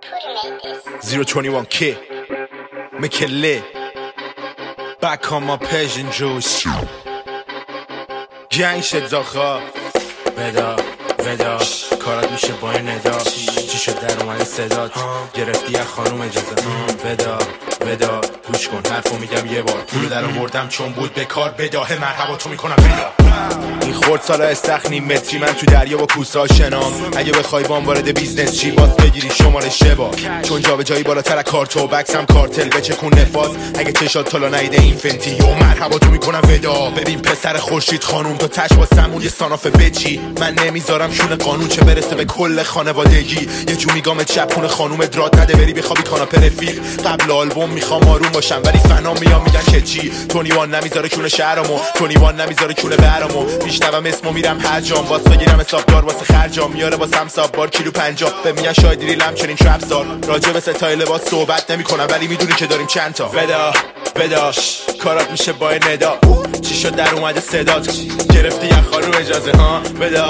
021 Kid McKinley Back on my Persian juice گنگ شد زاخا ودا کارات میشه با این ندا چی شد در اومده صدات گرفتی از خانوم اجازه ودا گوش کن حرفو میگم یه بار پولو در آوردم چون بود به کار بداهه مرحبا تو میکنم ودا این خورد سالا استخنی متری من تو دریا با کوسا شنام اگه بخوای بام وارد بیزنس چی باز بگیری شماره شبا چون جا به جایی بالاتر کارتو بکسم کارتل بچکون نفاس اگه چشات تالا نیده این فنتی و مرحبا تو میکنم ودا ببین پسر خورشید خانوم تو تش با سمون یه ساناف بچی من نمیذارم شون قانون چه برسه به کل خانوادگی یه جو میگام چپون خانوم درات نده بری بخوابی کاناپه رفیق قبل آلبوم میخوام آروم باشم ولی فنا میام میگن که چی تونیوان نمیذاره کونه شهرمو تونیوان نمیذاره کونه برامو میشنوم اسمو میرم هر جام واسه بگیرم حسابدار واسه خرجام میاره واسم ساب بار کیلو 50 به میگن شاید ریلم چنین ترپ زار راجع به ستایل لباس صحبت نمیکنم ولی میدونی که داریم چند تا ودا کارات میشه با ندا چی شد در اومده صدات گرفتی یه خانوم اجازه ها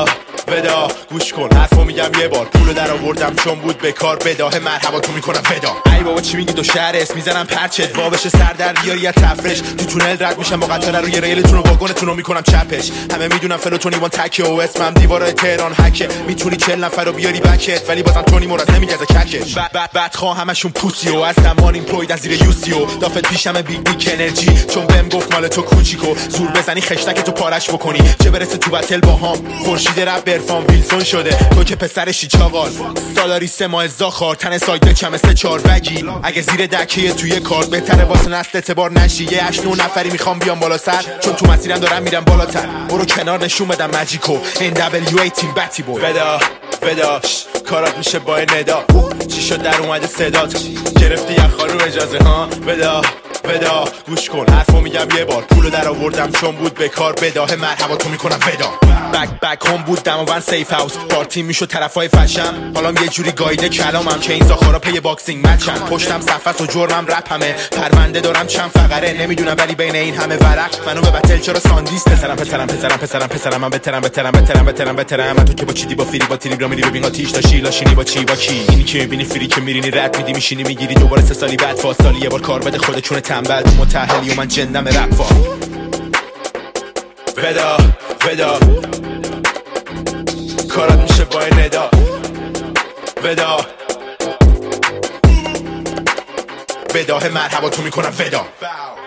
ودا گوش کن حرفو میگم یه بار پولو در آوردم چون بود به کار بداهه مرحبا تو میکنم ودا ای بابا چی میگی تو شهر اسم میزنم پرچت وا بشه سر در بیاری یا تفرش تو تونل رد میشم با قطار روی ریلتون و واگنتون رو میکنم چپش همه میدونم فلو تونیوان تکه و اسمم دیوارای تهران هکه میتونی 40 نفر رو بیاری بکت ولی بازم تونی مراد نمیگزه ککش بدخواه همشون پوسی و هستم مارین پروید از زیر یوسیو دافت پیشم بیگ بیگ انرژی چون بهم گفت مال تو کوچیکو زور بزنی خشتک تو پارش بکنی چه برسه تو بتل باهام خورشید رپ برفام ویلسون شده تو که پسرشی چاقال سالاری 3 ماه زاخار تن سایت کم 3-4 بگی اگه زیر دکه توی کارت بهتره واسه نسل اعتبار نشی یه 8-9 نفری میخوام بیام بالا سر چون تو مسیرم دارم میرم بالاتر برو کنار نشون بدم ماجیکو NWA تیم بتی بول ودا کارات میشه با ندا چی شد در اومده صدات گرفتی یه خانوم اجازه ها ودا گوش کن حرفو میگم یه بار پولو در آوردم چون بود به کار بداهه مرحبا تو میکنم ودا بک هم بود دماوند سیف هاوس پارتی میشد طرفای فشم حالا یه جوری گایده کلامم که این زاخارا پی باکسینگ مچن پشتم صفحه و جرمم رپ همه پرونده دارم چند فقره نمیدونم ولی بین این همه ورق منو به بتل چرا ساندیس پسرم من بترم من تو که با چیدی با فری با تری را میری ببین آتیش داشی لاشینی با چی اینی که میبینی فری که میرینی رد میدی میشینی میگیری دوباره 3 سالی بعد فاصلی یه بار کار بده خودتونه تنبل تو متأهلی و من جندم رپ فا ودا کارات میشه با ندا ودا بداهه مرحبا تو میکنم ودا